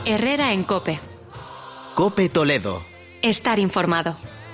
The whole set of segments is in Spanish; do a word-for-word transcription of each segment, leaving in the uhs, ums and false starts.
Herrera en COPE. COPE Toledo. Estar informado.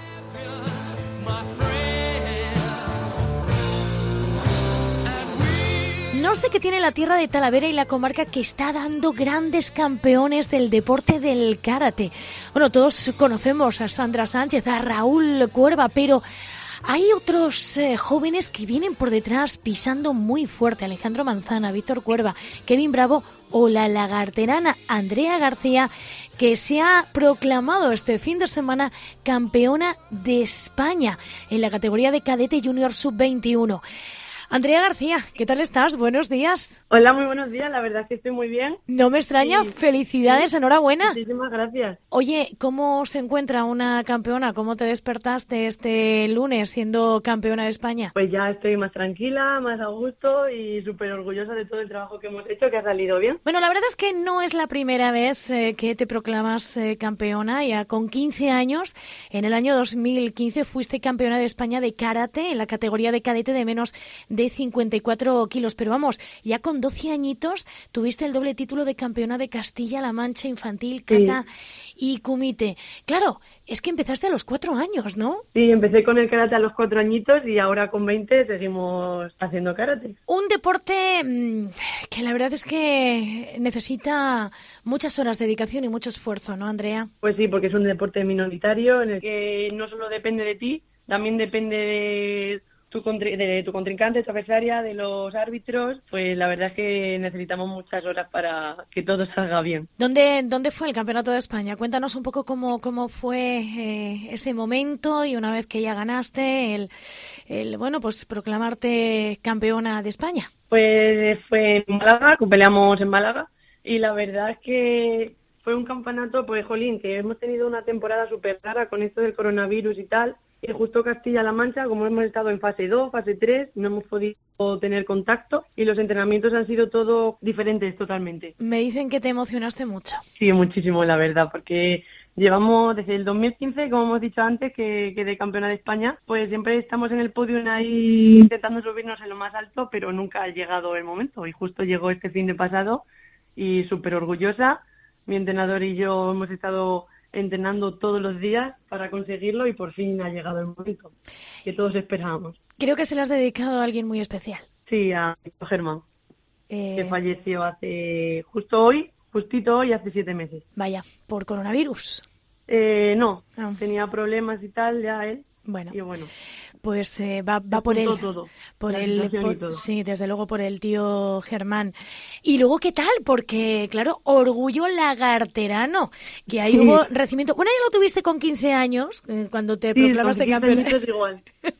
No sé qué tiene la tierra de Talavera y la comarca que está dando grandes campeones del deporte del karate. Bueno, todos conocemos a Sandra Sánchez, a Raúl Cuerva, pero hay otros eh, jóvenes que vienen por detrás pisando muy fuerte. Alejandro Manzana, Víctor Cuerva, Kevin Bravo o la lagarterana Andrea García, que se ha proclamado este fin de semana campeona de España en la categoría de cadete junior sub veintiuno. Andrea García, ¿qué tal estás? Buenos días. Hola, muy buenos días. La verdad es que estoy muy bien. No me extraña. Sí. Felicidades, sí. Enhorabuena. Muchísimas gracias. Oye, ¿cómo se encuentra una campeona? ¿Cómo te despertaste este lunes siendo campeona de España? Pues ya estoy más tranquila, más a gusto y súper orgullosa de todo el trabajo que hemos hecho, que ha salido bien. Bueno, la verdad es que no es la primera vez eh, que te proclamas eh, campeona. Ya con quince años, en el año dos mil quince, fuiste campeona de España de karate en la categoría de cadete de menos de cincuenta y cuatro kilos, pero vamos, ya con doce añitos tuviste el doble título de campeona de Castilla-La Mancha infantil, kata sí. y kumite. Claro, es que empezaste a los cuatro años, ¿no? Sí, empecé con el karate a los cuatro añitos y ahora con veinte seguimos haciendo karate. Un deporte mmm, que la verdad es que necesita muchas horas de dedicación y mucho esfuerzo, ¿no, Andrea? Pues sí, porque es un deporte minoritario en el que no solo depende de ti, también depende de Tu, contri- de tu contrincante, tu adversaria, de los árbitros. Pues la verdad es que necesitamos muchas horas para que todo salga bien. ¿Dónde, dónde fue el Campeonato de España? Cuéntanos un poco cómo, cómo fue eh, ese momento y una vez que ya ganaste, el, el bueno, pues proclamarte campeona de España. Pues fue en Málaga, que peleamos en Málaga, y la verdad es que fue un campeonato, pues jolín, que hemos tenido una temporada súper rara con esto del coronavirus y tal. Y justo Castilla-La Mancha, como hemos estado en fase dos, fase tres, no hemos podido tener contacto y los entrenamientos han sido todos diferentes totalmente. Me dicen que te emocionaste mucho. Sí, muchísimo, la verdad, porque llevamos desde el dos mil quince, como hemos dicho antes, que quedé campeona de España, pues siempre estamos en el podio ahí intentando subirnos en lo más alto, pero nunca ha llegado el momento. Y justo llegó este fin de pasado y súper orgullosa. Mi entrenador y yo hemos estado entrenando todos los días para conseguirlo y por fin ha llegado el momento que todos esperábamos. Creo que se lo has dedicado a alguien muy especial. Sí, a Germán, eh... que falleció hace justo hoy, justito hoy, hace siete meses. Vaya, ¿por coronavirus? Eh, no, ah. tenía problemas y tal, ya él. Bueno, y bueno, pues eh, va, va por él, todo, por el, por, sí, desde luego por el tío Germán. Y luego, ¿qué tal? Porque, claro, orgullo lagarterano, que ahí sí. hubo recibimiento. Bueno, ya lo tuviste con quince años, eh, cuando te sí, proclamaste campeona. igual.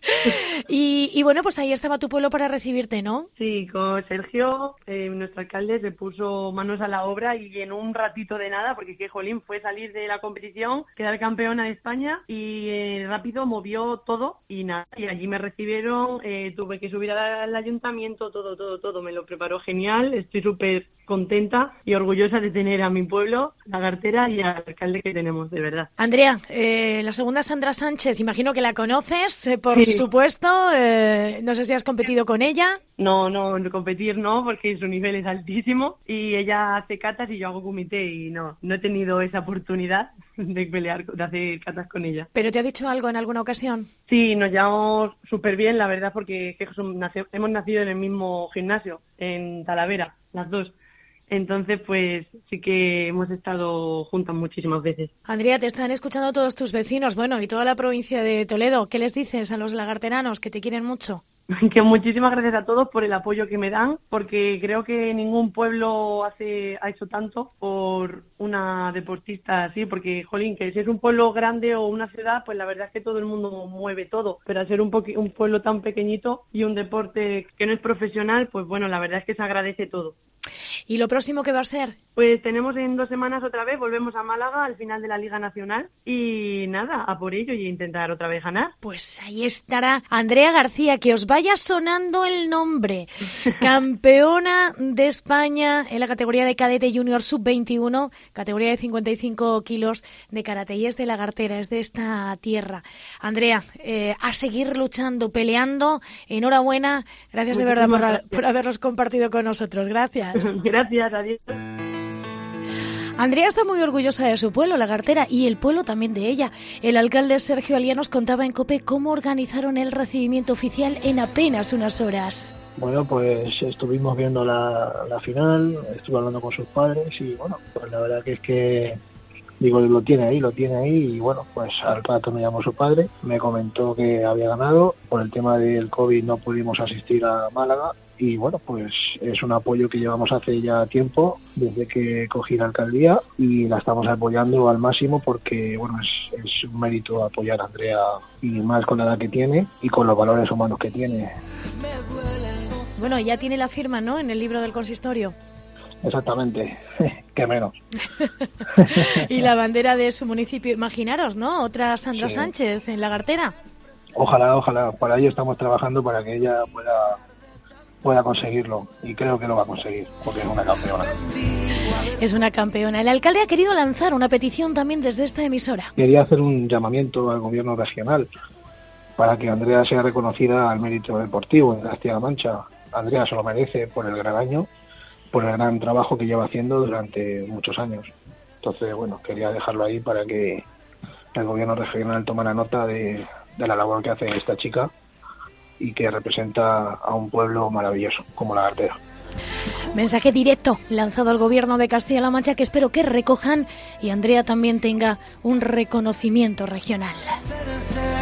y, y bueno, pues ahí estaba tu pueblo para recibirte, ¿no? Sí, con Sergio, eh, nuestro alcalde, se puso manos a la obra y en un ratito de nada, porque que jolín, fue salir de la competición, quedar campeona de España y eh, rápido movió todo y nada, y allí me recibieron, eh, tuve que subir al ayuntamiento, todo, todo, todo, me lo preparó genial, estoy súper contenta y orgullosa de tener a mi pueblo, Lagartera, y al alcalde que tenemos, de verdad. Andrea, eh, la segunda Sandra Sánchez, imagino que la conoces, eh, por sí. supuesto, eh, no sé si has competido con ella. No, no, competir no, porque su nivel es altísimo y ella hace catas y yo hago kumite y no, no he tenido esa oportunidad de pelear, de hacer catas con ella. ¿Pero te ha dicho algo en alguna ocasión? Sí, nos llevamos súper bien, la verdad, porque hemos nacido en el mismo gimnasio, en Talavera, las dos. Entonces, pues sí que hemos estado juntas muchísimas veces. Andrea, te están escuchando todos tus vecinos, bueno, y toda la provincia de Toledo. ¿Qué les dices a los lagarteranos que te quieren mucho? Que muchísimas gracias a todos por el apoyo que me dan, porque creo que ningún pueblo hace ha hecho tanto por una deportista así, porque, jolín, que si es un pueblo grande o una ciudad, pues la verdad es que todo el mundo mueve todo, pero al ser un, poqu- un pueblo tan pequeñito y un deporte que no es profesional, pues bueno, la verdad es que se agradece todo. ¿Y lo próximo qué va a ser? Pues tenemos en dos semanas otra vez, volvemos a Málaga al final de la Liga Nacional y nada, a por ello y intentar otra vez ganar. Pues ahí estará Andrea García, que os vaya sonando el nombre. Campeona de España en la categoría de cadete junior sub veintiuno, categoría de cincuenta y cinco kilos de karate, y es de Lagartera, es de esta tierra. Andrea, eh, a seguir luchando, peleando, enhorabuena, gracias de verdad por, gracias. por haberlos compartido con nosotros, gracias. Gracias, adiós. Andrea está muy orgullosa de su pueblo, Lagartera, y el pueblo también de ella. El alcalde Sergio Aliá nos contaba en COPE cómo organizaron el recibimiento oficial en apenas unas horas. Bueno, pues estuvimos viendo la, la final, estuve hablando con sus padres y bueno, pues la verdad que es que, digo, lo tiene ahí, lo tiene ahí y bueno, pues al rato me llamó su padre, me comentó que había ganado, por el tema del COVID no pudimos asistir a Málaga y bueno, pues es un apoyo que llevamos hace ya tiempo, desde que cogí la alcaldía y la estamos apoyando al máximo porque bueno, es, es un mérito apoyar a Andrea y más con la edad que tiene y con los valores humanos que tiene. Bueno, ya tiene la firma, ¿no?, en el libro del consistorio. Exactamente, qué menos. Y la bandera de su municipio, imaginaros, ¿no?, otra Sandra sí. Sánchez en Lagartera. Ojalá, ojalá, para ello estamos trabajando para que ella pueda, pueda conseguirlo y creo que lo va a conseguir, porque es una campeona. Es una campeona. El alcalde ha querido lanzar una petición también desde esta emisora. Quería hacer un llamamiento al gobierno regional para que Andrea sea reconocida al mérito deportivo en Castilla-La Mancha. Andrea se lo merece por el gran año, por el gran trabajo que lleva haciendo durante muchos años. Entonces, bueno, quería dejarlo ahí para que el gobierno regional tomara nota de, de la labor que hace esta chica y que representa a un pueblo maravilloso como Lagartera. Mensaje directo lanzado al gobierno de Castilla-La Mancha que espero que recojan y Andrea también tenga un reconocimiento regional.